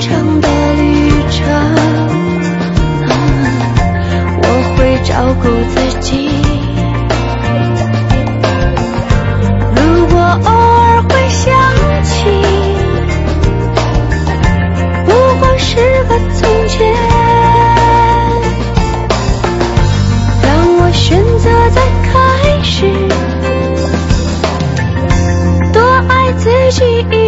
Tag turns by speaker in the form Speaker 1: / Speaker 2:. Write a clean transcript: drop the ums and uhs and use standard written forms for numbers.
Speaker 1: 长的旅程，我会照顾自己。如果偶尔会想起，不过是个从前。让我选择在开始多爱自己。